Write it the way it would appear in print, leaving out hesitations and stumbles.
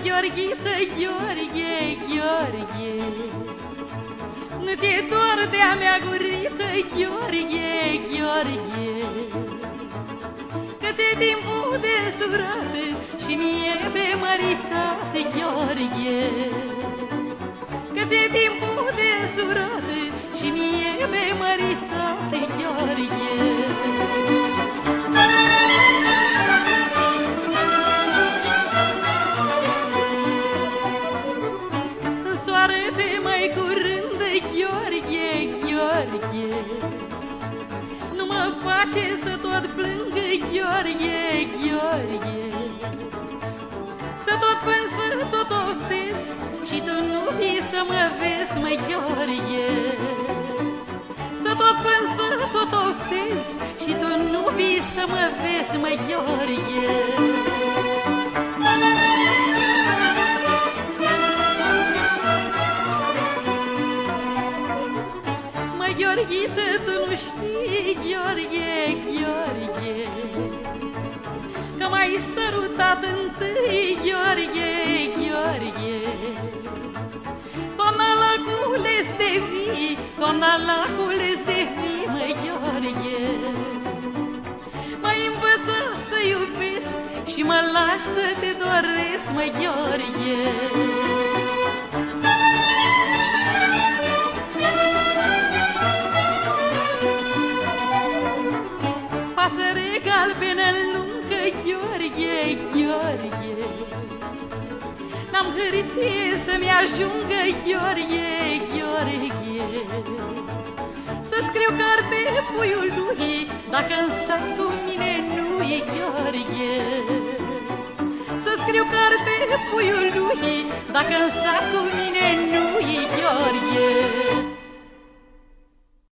Gheorghiță, Gheorghe, Gheorghe, nu ți-e dor de-a mea guriță, Gheorghe, Gheorghe, că ți-e timpul de surată și mie de măritate, Gheorghe, că ți-e timpul de surată și mie de măritate, Gheorghe. Soară-te mai curând, Gheorghe, Gheorghe, nu mă face să tot plâng, Gheorghe, Gheorghe, să tot plâng, să tot oftez și tu nu vii să mă vezi, măi, Gheorghe, să tot plâng, să tot oftez și tu nu vii să mă vezi, măi, Gheorghe. Gheorghiță, tu nu știi, Gheorghe, Gheorghe, că m-ai sărutat întâi, Gheorghe, Gheorghe, toamna lacul este vii, toamna lacul este vii, măi, Gheorghe, m-ai învățat să iubesc și mă lași să te doresc, măi, Gheorghe. Pasăre galbenă lungă, Gheorghe, Gheorghe, n-am hârtie să-mi ajungă, Gheorghe, Gheorghe, să scriu carte puiul lui, dacă în sat cu mine nu-i, Gheorghe, să scriu carte puiul lui, dacă în sat cu mine nu-i, Gheorghe.